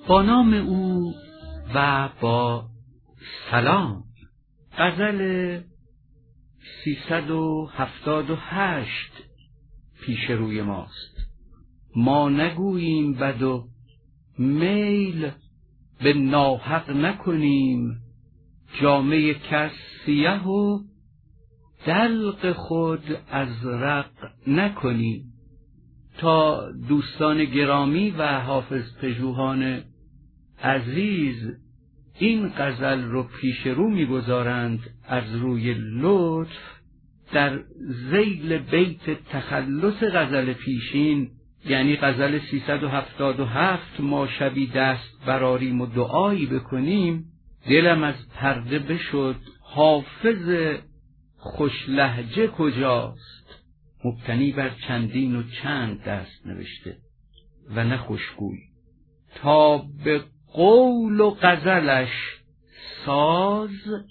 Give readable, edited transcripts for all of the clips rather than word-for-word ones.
با نام او و با سلام. غزل 378 پیش روی ماست. ما نگوییم بد و میل به ناحق نکنیم، جامه کس سیه و دلق خود ازرق نکنیم. تا دوستان گرامی و حافظ پژوهان عزیز این غزل رو پیش رو می‌گذارند از روی لطف، در ذیل بیت تخلص غزل پیشین یعنی غزل 377 ما شبی دست براریم و دعایی بکنیم، دلم از پرده بشد حافظ خوش لهجه کجاست؟ مبتنی بر چندین و چند دست نوشته و نه خوشگوی. تا به قول و غزلش ساز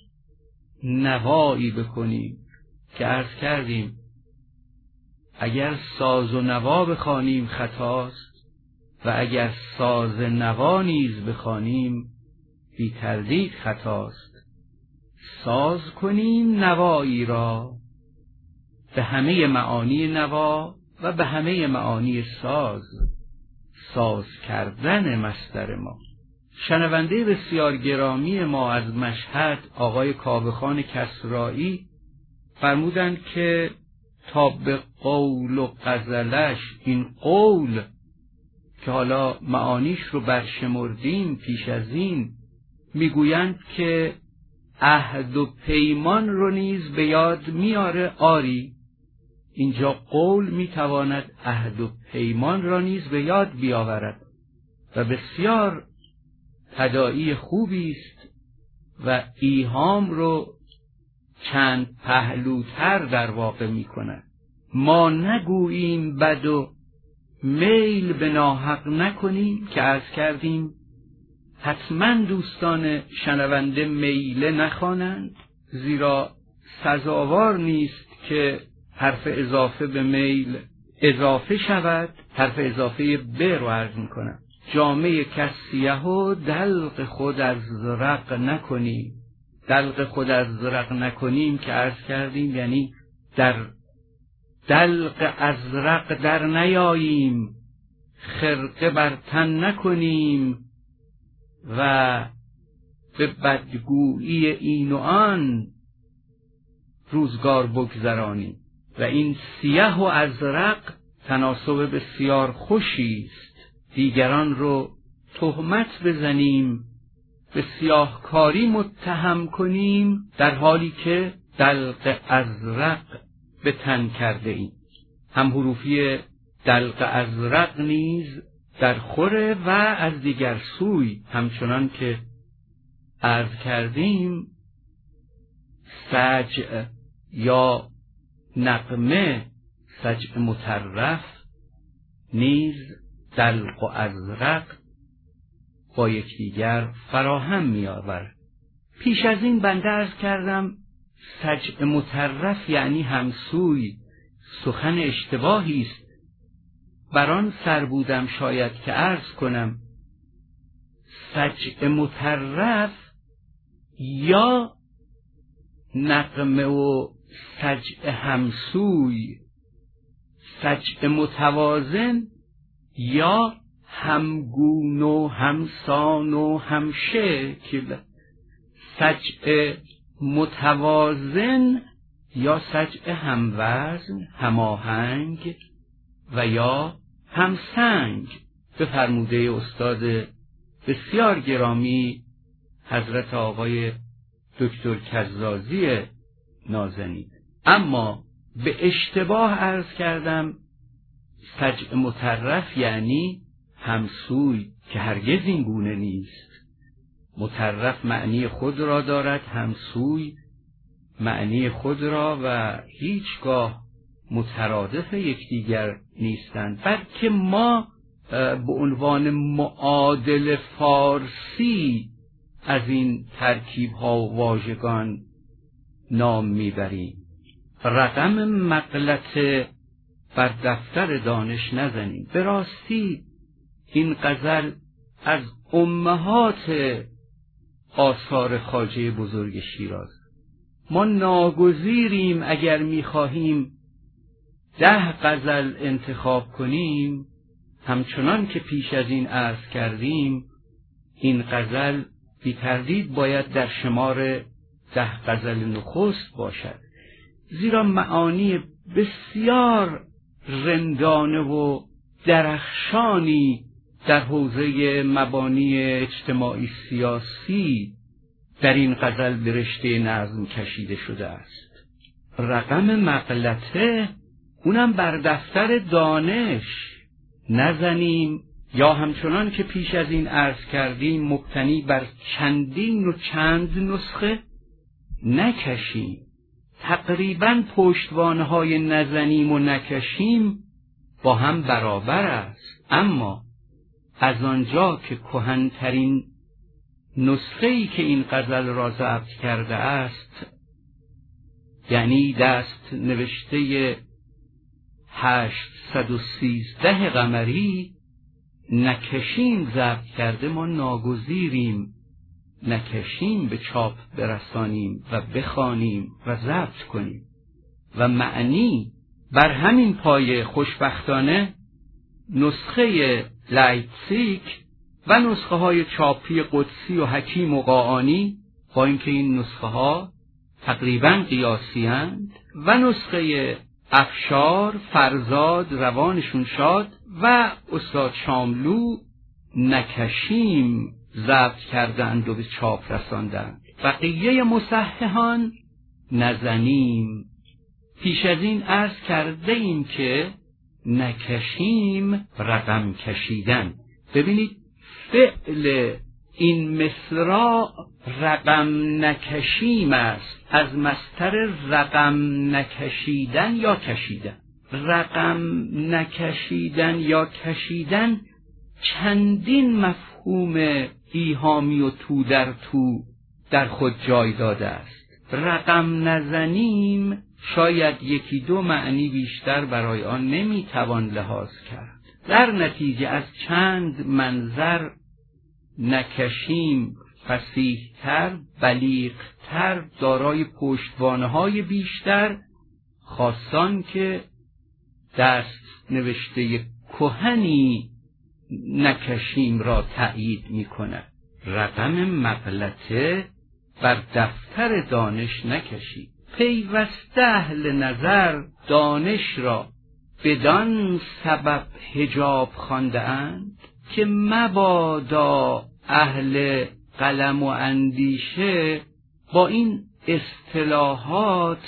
نوایی بکنیم که عرض کردیم اگر ساز و نوا بخوانیم خطاست و اگر ساز نوا نیز بخوانیم بی تردید خطاست. ساز کنیم نوایی را به همه معانی نوا و به همه معانی ساز، ساز کردن مصدر ما. شنونده بسیار گرامی ما از مشهد آقای کاوه‌خان کسرایی فرمودند که تا به قول و غزلش، این قول که حالا معانیش رو برشمردیم پیش از این، میگویند که عهد و پیمان رو نیز به یاد میاره. آری اینجا قول میتواند عهد و پیمان را نیز به یاد بیاورد و بسیار تداعی خوبی است و ایهام رو چند پهلوتر در واقع میکند. ما نگوییم بد و میل به ناحق نکنیم که عرض کردیم حتما دوستان شنونده میله نخوانند، زیرا سزاوار نیست که حرف اضافه به میل اضافه شود. حرف اضافه به رو عرض میکنم. جامه کس سیه و دلق خود ازرق نکنیم. دلق خود ازرق نکنیم که عرض کردیم یعنی در دلق ازرق در نیاییم، خرقه بر تن نکنیم و به بدگویی این و آن روزگار بگذرانیم. و این سیه و ازرق تناسب بسیار خوشی است. دیگران رو تهمت بزنیم، به سیاهکاری متهم کنیم در حالی که دلق ازرق به تن کرده ایم. هم حروفی دلق ازرق نیز در خوره و از دیگر سوی همچنان که عرض کردیم سجع یا نغمه، سجع مطرف نیز دلق و ازرق با یکدیگر فراهم می آورد. پیش از این بنده عرض کردم سجع مطرف یعنی همسوی، سخن اشتباهی است. بران سر بودم شاید که عرض کنم سجع مطرف یا نغمه و سجع همسوی، سجع متوازن یا همگون و همسان و همشکل. سجع متوازن یا سجع هموزن، هماهنگ و یا همسنگ به فرموده استاد بسیار گرامی حضرت آقای دکتر کزازی نازنین. اما به اشتباه عرض کردم سجع مطرف یعنی همسوی که هرگز این گونه نیست. مطرف معنی خود را دارد، همسوی معنی خود را و هیچگاه مترادف یکدیگر نیستند، بلکه ما به عنوان معادل فارسی از این ترکیب ها و واژگان نام میبریم. رقم مغلطه بر دفتر دانش نزنیم. به راستی این غزل از امهات آثار خواجه بزرگ شیراز. ما ناگزیریم اگر می‌خواهیم 10 غزل انتخاب کنیم، همچنان که پیش از این عرض کردیم، این غزل بی تردید باید در شمار 10 غزل نخست باشد، زیرا معانی بسیار رندانه و درخشانی در حوزه مبانی اجتماعی سیاسی در این غزل به رشته نظم کشیده شده است. رقم مغلطه اونم بر دفتر دانش نزنیم یا همچنان که پیش از این عرض کردیم مبتنی بر چندین و چند نسخه نکشیم. تقریباً پشتوانهای نزنیم و نکشیم با هم برابر است، اما از آنجا که کهن‌ترین نسخه‌ای که این غزل را ضبط کرده است، یعنی دست نوشته 813 قمری نکشین ضبط کرده، ما ناگزیریم نکشین به چاپ برسانیم و بخوانیم و ضبط کنیم و معنی بر همین پایه خوشبختانه نسخه لایپزیگ و نسخه های چاپی قدسی و حکیم و قاآنی، با اینکه این نسخه ها تقریباً قیاسی اند، و نسخه افشار، فرزاد، روانشون شاد و استاد شاملو نکشیم ضبط کردند و به چاپ رساندند. بقیه مصححان نزنیم. پیش از این عرض کرده ایم که نکشیم رقم کشیدن. ببینید فعل این مصرع رقم نکشیم است، از مصدر رقم نکشیدن یا کشیدن. رقم نکشیدن یا کشیدن چندین مفهوم ایهامی و تو در تو در خود جای داده است. رقم نزنیم شاید یکی دو معنی بیشتر برای آن نمیتوان لحاظ کرد. در نتیجه از چند منظر نکشیم فصیح‌تر، بلیغ‌تر، دارای پشتوانه‌های بیشتر، خاصان که دست نوشته کهنی نکشیم را تأیید می‌کند. رقم مغلطه بر دفتر دانش نکشید. پیوسته اهل نظر دانش را بدان سبب حجاب خوانده اند که مبادا اهل قلم و اندیشه با این اصطلاحات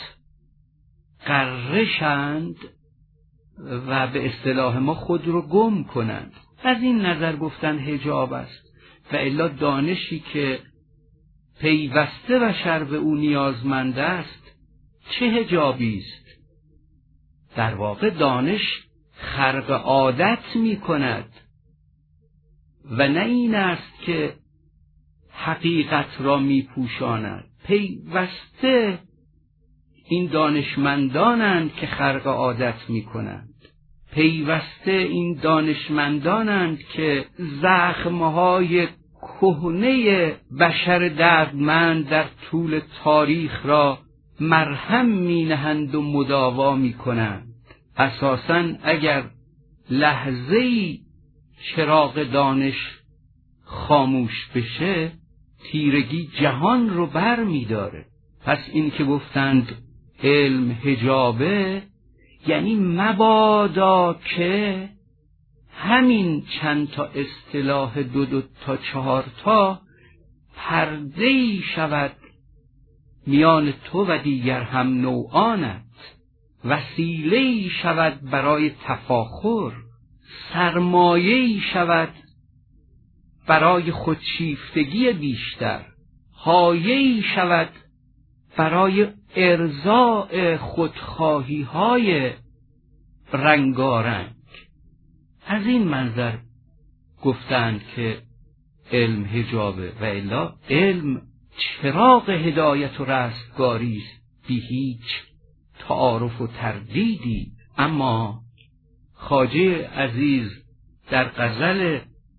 غرشند و به اصطلاح ما خود رو گم کنند. از این نظر گفتن حجاب است، و الا دانشی که پیوسته بشر به او نیازمند است چه حجابی است؟ در واقع دانش خرق عادت می کند و نه این است که حقیقت را می پوشاند. پیوسته این دانشمندانند که خرق عادت می کنند. پیوسته این دانشمندانند که زخمهای کهنه بشر دردمند در طول تاریخ را مرهم می نهند و مداوا می کنند. اساساً اگر لحظه‌ای چراغ دانش خاموش بشه، تیرگی جهان رو بر می داره. پس این که گفتند علم حجابه، یعنی مبادا که همین چند تا اصطلاح دو تا 4 تا پرده‌ای شود میان تو و دیگر هم نوعانت، وسیله‌ای شود برای تفاخر، سرمایه‌ای شود برای خودشیفتگی بیشتر، پایه‌ای شود برای ارضاء خودخواهی‌های رنگارنگ. از این منظر گفتند که علم حجابه، و الا علم چراغ هدایت و رستگاری است بی هیچ تعارف و تردیدی. اما خواجه عزیز در غزل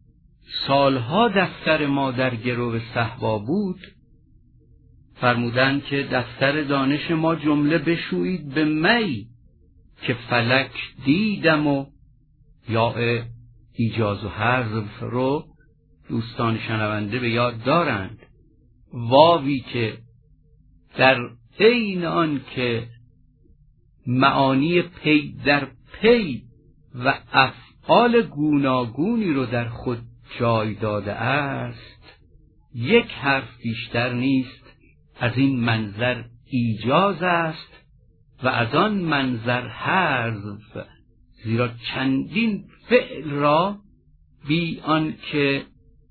سالها دفتر ما در گرو صهبا بود، فرمودند که دفتر دانش ما جمله بشویید به می، که فلک دیدم و یا ایجاز و حذف رو دوستان شنونده به یاد دارند. واوی که در عین آن که معانی پی در پی و افعال گوناگونی رو در خود جای داده است، یک حرف بیشتر نیست از این منظر ایجاز است و از آن منظر حذف، زیرا چندین فعل را بی آن که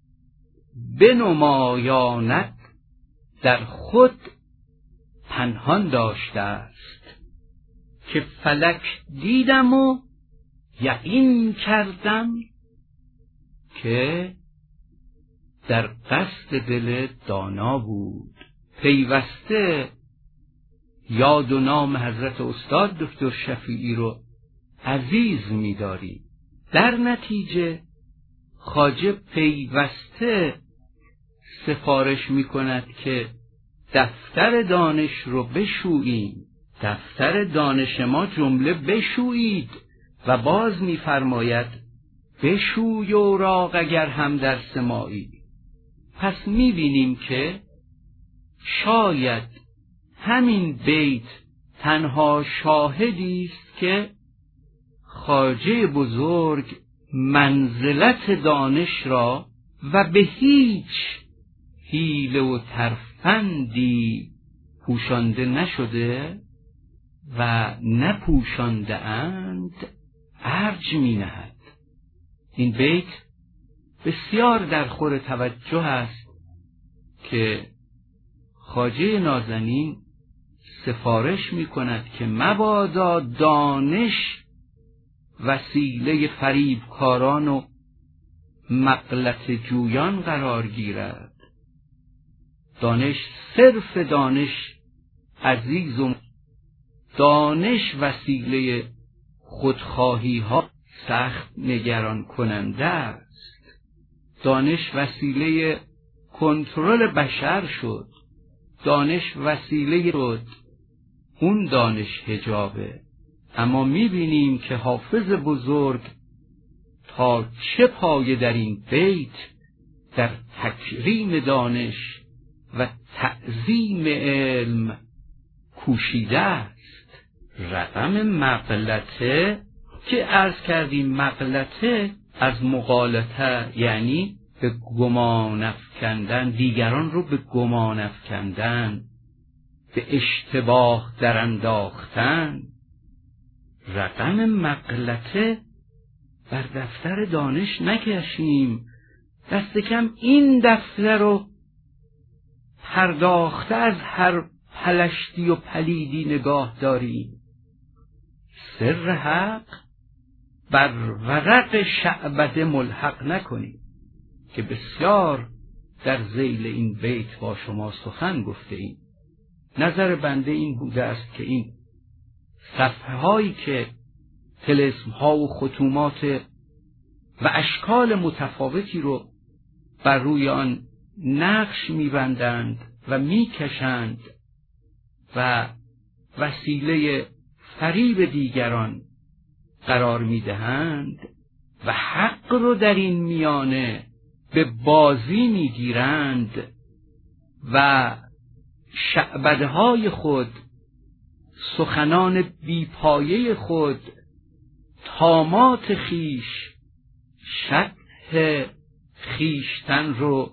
بنمایاند در خود پنهان داشته است. که فلک دیدم و یقین کردم که در قصد دل دانا بود. پیوسته یاد و نام حضرت استاد دکتر شفیعی رو عزیز می‌داری. در نتیجه خواجه پیوسته سفارش می‌کند که دفتر دانش رو بشوییم، دفتر دانش ما جمله بشویید، و باز می‌فرماید بشوی اوراق اگر هم در سماعی. پس می‌بینیم که شاید همین بیت تنها شاهدی است که خواجه بزرگ منزلت دانش را و به هیچ حیله و ترفندی پوشانده نشده و نپوشانده اند ارج می نهد. این بیت بسیار در خور توجه است که خواجه نازنین سفارش می کند که مبادا دانش وسیله فریبکاران و مغلطه جویان قرار گیرد. دانش صرف دانش عزیز و دانش وسیله خودخواهی ها سخت نگران کننده است. دانش وسیله کنترل بشر شد، دانش وسیله شد، اون دانش حجابه. اما میبینیم که حافظ بزرگ تا چه پایه در این بیت در تکریم دانش و تعظیم علم کوشیده است. رقم مغلطه که عرض کردیم، مغلطه از مغالطه یعنی به گمان افکندن، دیگران رو به گمان افکندن، به اشتباه در انداختن. رقم مغلطه بر دفتر دانش نکشیم، دست کم این دفتر رو پرداخته از هر پلشتی و پلیدی نگاه داریم. سر حق بر ورق شعبده ملحق نکنیم که بسیار در ذیل این بیت با شما سخن گفته ایم. نظر بنده این بوده است که این صفحه هایی که طلسم ها و ختومات و اشکال متفاوتی رو بر روی آن نقش می‌بندند و می‌کشند و وسیله فریب دیگران قرار می‌دهند و حق رو در این میانه به بازی می‌گیرند و شعبده‌های خود، سخنان بیپایه خود، طامات خیش، شطح خیشتن رو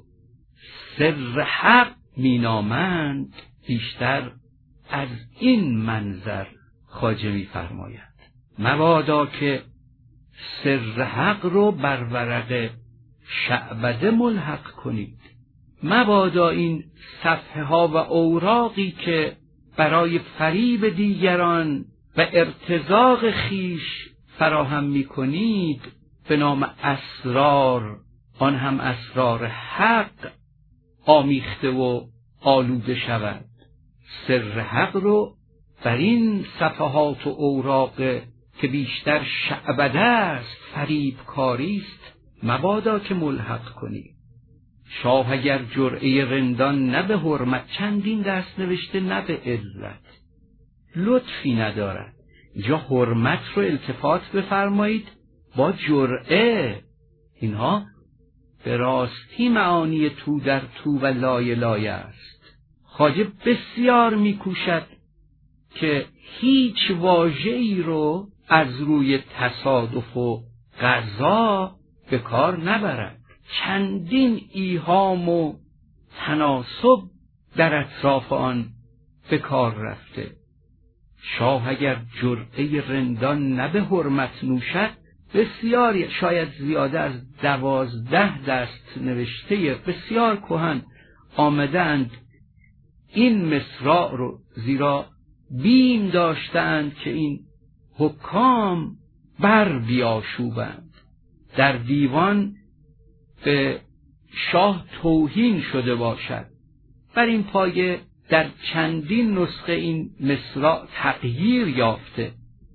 سر حق مینامند. بیشتر از این منظر خواجه می‌فرماید مبادا که سر حق رو بر ورق شعبده ملحق کنید. مبادا این صفحه ها و اوراقی که برای فریب دیگران و ارتزاق خیش فراهم می‌کنید به نام اسرار، آن هم اسرار حق، آمیخته و آلوده شود. سر حق رو در این صفحات و اوراق که بیشتر شعبده است، فریبکاری است، مبادا که ملحق کنی. شاه اگر جرعه رندان نه به حرمت، چندین دست نوشته نه به عزت، لطفی ندارد. جا حرمت رو التفات بفرمایید با جرعه. اینها به راستی معانی تو در تو و لایه لایه است. خواجه بسیار میکوشد که هیچ واژه‌ای رو از روی تصادف و قضا به کار نبرد. چندین ایهام و تناسب در اطراف آن به کار رفته. شاه اگر جرعه رندان نه به حرمت نوشد، بسیار، شاید زیاده از 12 دست نوشته بسیار کهن آمدند این مصرع رو، زیرا بیم داشتند که این حکام بر بیاشوبند. در دیوان به شاه توهین شده باشد. بر این پایه در چندین نسخه این مصرع تغییر یافته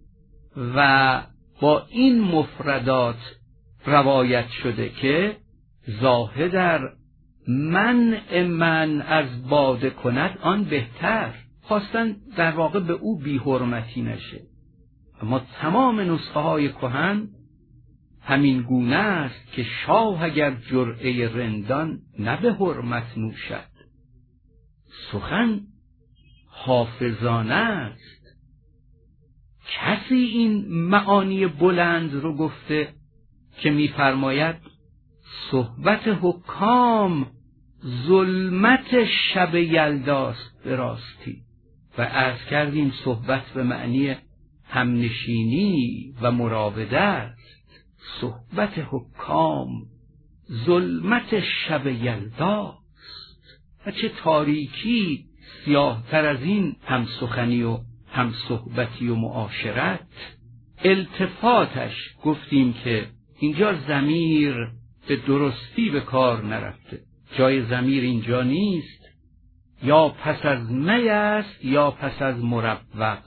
و با این مفردات روایت شده که زاهد در منع من از باده کند آن بهتر. خواستن در واقع به او بی حرمتی نشه. اما تمام نسخه های کهن همین گونه است که شاه اگر جرعه رندان نه به حرمت نوشد. سخن حافظانه است. کسی این معانی بلند رو گفته که می‌فرماید صحبت حکام ظلمت شب یلداست به راستی. و عرض کردیم صحبت به معنی همنشینی و مراوده است. صحبت حکام ظلمت شب یلداست. و چه تاریکی سیاه‌تر از این هم سخنی و هم صحبتی و معاشرت. التفاتش گفتیم که اینجا ضمیر به درستی به کار نرفته. جای ضمیر اینجا نیست. یا پس از می است یا پس از مروق.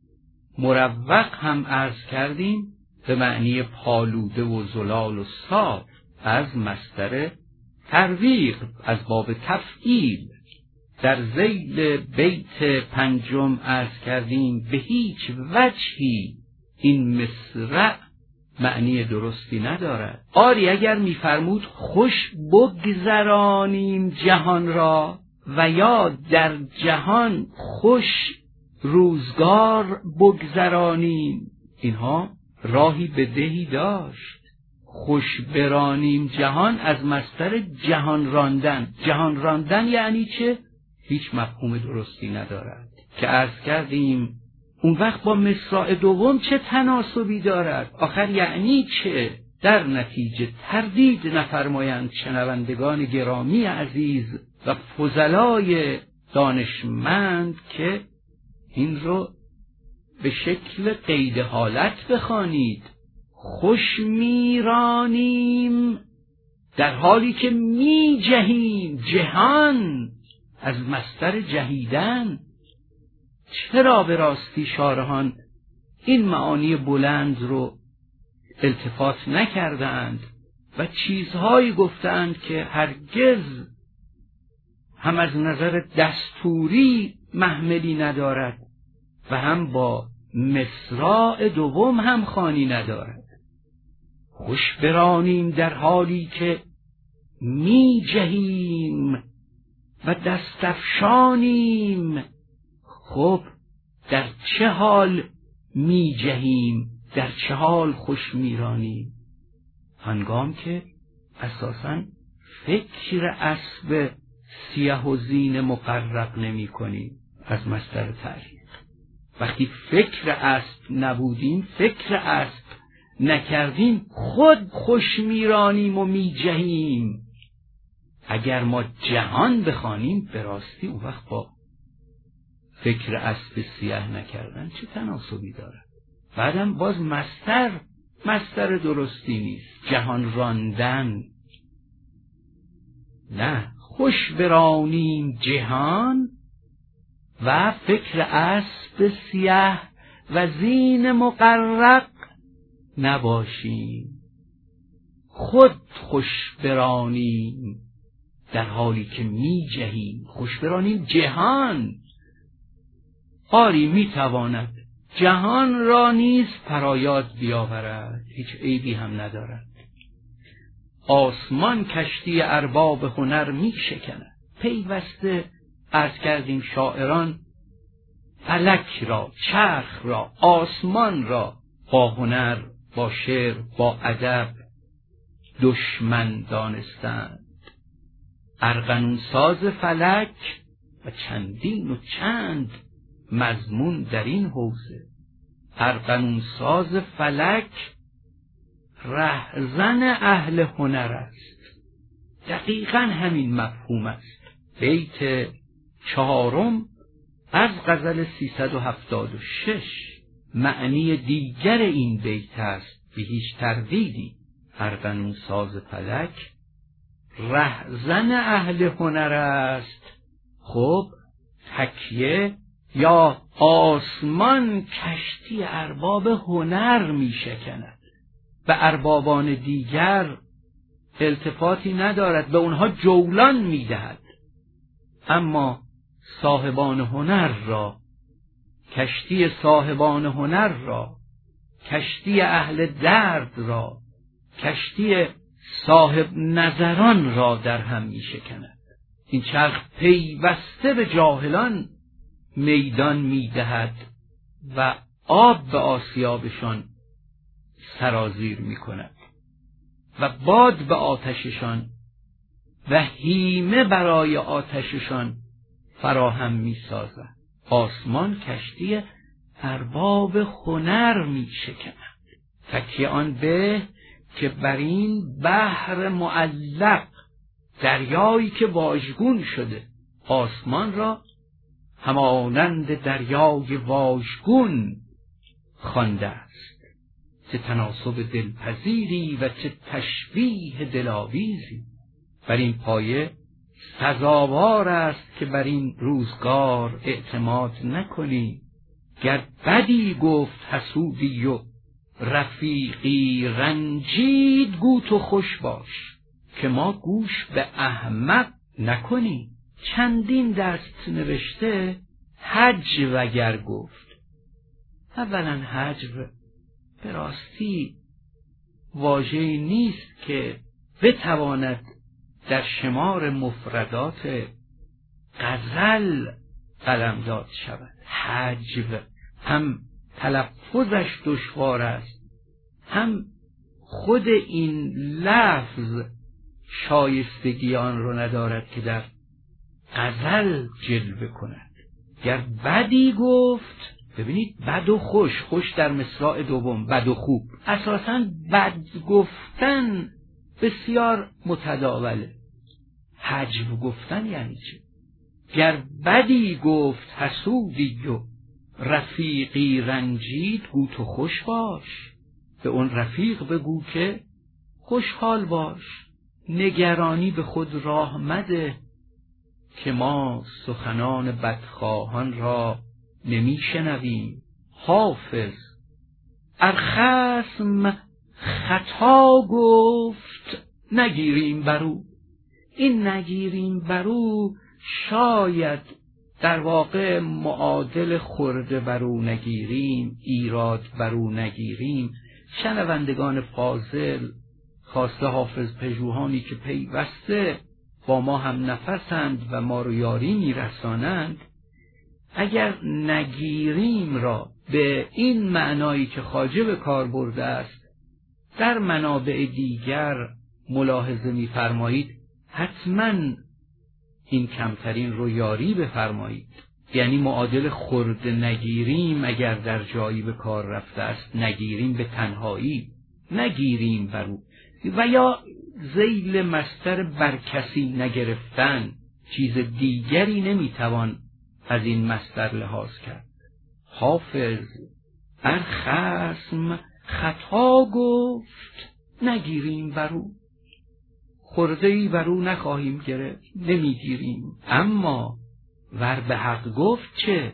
مروق هم عرض کردیم به معنی پالوده و زلال و صاف، از مصدر ترویق، از باب تفعیل. در ذیل بیت پنجم عرض کردیم به هیچ وجهی این مصرع معنی درستی ندارد. آری اگر می‌فرمود خوش بگذرانیم جهان را، و یا در جهان خوش روزگار بگذرانیم، اینها راهی به دهی داشت. خوش برانیم جهان از مصدر جهان راندن. جهان راندن یعنی چه؟ هیچ مفهوم درستی ندارد که عرض کردیم. اون وقت با مصرع دوم چه تناسبی دارد؟ آخر یعنی چه؟ در نتیجه تردید نفرمایند شنوندگان گرامی عزیز و فضلای دانشمند که این رو به شکل قید حالت بخوانید. خوش میرانیم در حالی که می جهیم. جهان از مصدر جهیدن. چرا به راستی شارحان این معانی بلند رو التفات نکردند و چیزهایی گفتند که هرگز هم از نظر دستوری محملی ندارد و هم با مصرع دوم هم خوانی ندارد. خوش برانیم در حالی که می جهیم و دستفشانیم. خب در چه حال می جهیم؟ در چه حال خوش میرانیم؟ هنگام که اساساً فکر اسب سیه و زین مقرق نمی کنیم از مصدر تعریف. وقتی فکر اسب نبودیم، فکر اسب نکردیم، خود خوش میرانیم و می جهیم. اگر ما جهان بخوانیم به راستی اون وقت با فکر اسب سیاه نکردن چه تناسبی دارد؟ بعدم باز مصدر درستی نیست. جهان راندن نه. خوش برانیم جهان و فکر اسب سیاه و زین مقرق نباشیم. خود خوش برانیم در حالی که می جهیم. خوش برانیم جهان. آری می تواند جهان را نیز پرایاد بیاورد، هیچ عیبی هم ندارد. آسمان کشتی ارباب هنر می شکند. پیوسته عرض کردیم شاعران فلک را، چرخ را، آسمان را با هنر، با شعر، با ادب دشمن دانستند. ارغنون ساز فلک و چندین و چند مضمون در این حوزه. ارغنون ساز فلک رهزن اهل هنر است. دقیقاً همین مفهوم است. بیت 4 از غزل 376 معنی دیگر این بیت است به هیچ تردیدی. ارغنون ساز فلک رهزن اهل هنر است. خب تکیه یا آسمان کشتی ارباب هنر می شکند. به اربابان دیگر التفاتی ندارد، به اونها جولان می دهد، اما صاحبان هنر را، کشتی صاحبان هنر را، کشتی اهل درد را، کشتی صاحب نظران را در هم می شکند. این چرخ پیوسته به جاهلان میدان می دهد و آب به آسیابشان سرازیر می کند و باد به آتششان و هیمه برای آتششان فراهم می سازد. آسمان کشتی ارباب هنر می شکند. تکیه آن به که بر این بحر معلق، دریایی که واژگون شده، آسمان را همانند دریای واژگون خوانده است. چه تناسب دلپذیری و چه تشبیه دلاویزی. بر این پایه سزاوار است که بر این روزگار اعتماد نکنی. گر بدی گفت حسودی و رفیقی رنجید، گو تو خوش باش که ما گوش به احمق نکنی. چندین دست نوشته هجو اگر گفت. اولا هجو به راستی واژه‌ای نیست که بتواند در شمار مفردات غزل قلمداد شود. هجو هم تلفظش دشوار است، هم خود این لفظ شایستگی آن رو ندارد که در غزل جلوه کند. گر بدی گفت، ببینید بد و خوش، خوش در مصرع دوم، بد و خوب. اساساً بد گفتن بسیار متداوله. هجو گفتن یعنی چه؟ گر بدی گفت حسودی و رفیقی رنجید، گو تو خوش باش. به اون رفیق بگو که خوشحال باش، نگرانی به خود راه مده که ما سخنان بدخواهان را نمی شنویم. حافظ ار خصم خطا گفت نگیریم برو. این نگیریم برو شاید در واقع معادل خورده برو نگیریم، ایراد برو نگیریم. شنوندگان فاضل، خواسته حافظ پژوهانی که پیوسته با ما هم نفسند و ما رو یاری میرسانند، اگر نگیریم را به این معنایی که خواجه به کار برده است در منابع دیگر ملاحظه می‌فرمایید، حتما این کمترین رو یاری بفرمایید. یعنی معادل خرد نگیریم اگر در جایی به کار رفته است، نگیریم به تنهایی، نگیریم برو. و یا ذیل مصدر بر کسی نگرفتن، چیز دیگری نمیتوان از این مصدر لحاظ کرد. حافظ ار خصم خطا گفت نگیریم برو. خورده‌ای برو نخواهیم گرفت، نمیگیریم. اما ور به حق گفت چه؟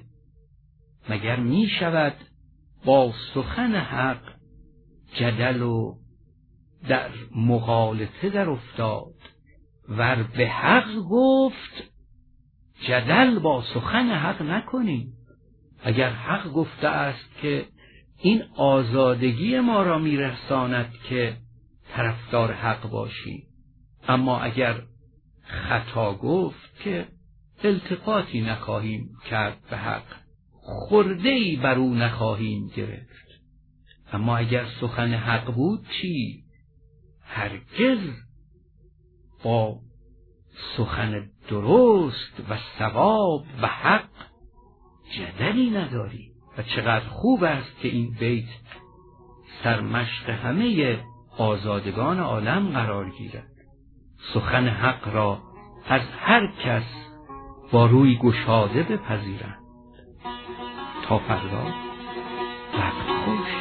مگر می شود با سخن حق جدل و در مغالطه در افتاد ور به حق گفت جدل با سخن حق نکنیم. اگر حق گفته است که این آزادگی ما را میرساند که طرفدار حق باشیم، اما اگر خطا گفت که التفاتی نخواهیم کرد به حق، خرده‌ای بر او نخواهیم گرفت. اما اگر سخن حق بود چی؟ هرگز با سخن درست و صواب و حق جدلی نداری. و چقدر خوب است که این بیت سرمشق همه آزادگان عالم قرار گیرد. سخن حق را از هر کس با روی گشاده بپذیرند. تا فردا، وقت خوش.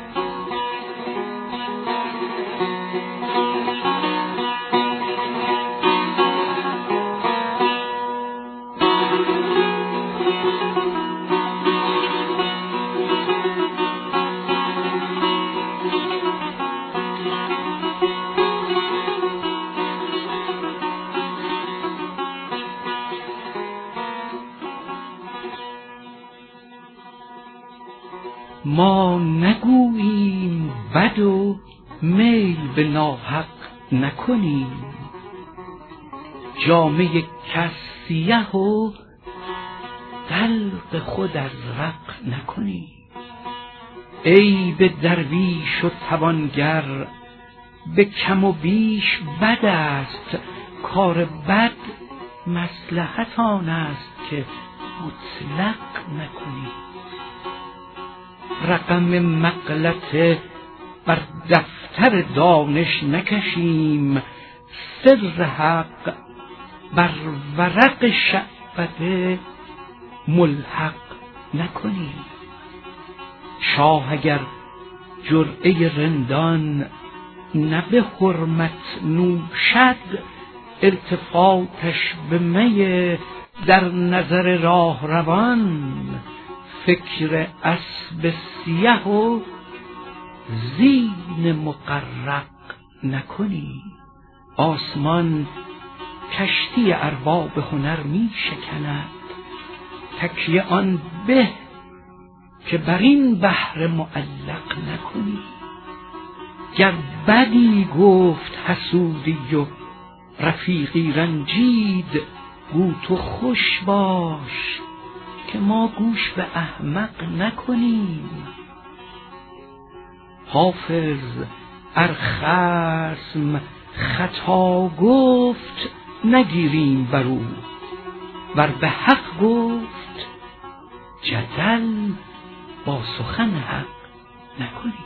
ما نگوییم بد و میل به ناحق نکنیم، جامه کس سیه و دلق خود از رق نکنیم. عیب درویش و توانگر به کم و بیش بد است، کار بد مصلحت آن است که مطلق نکنیم. رقم مغلطه بر دفتر دانش نکشیم، سر حق بر ورق شعبده ملحق نکنیم. شاه اگر جرعه رندان نه به حرمت نوشد، التفاتش به می در نظر راه روان، فکر اسب سیه و زین مقرق نکنی. آسمان کشتی ارباب هنر می شکند، تکیه آن به که بر این بحر معلق نکنی. گر بدی گفت حسودی و رفیقی رنجید، گو تو خوش باش که ما گوش به احمق نکنیم. حافظ ار خصم خطا گفت نگیریم بر او، ور به حق گفت جدل با سخن حق نکنیم.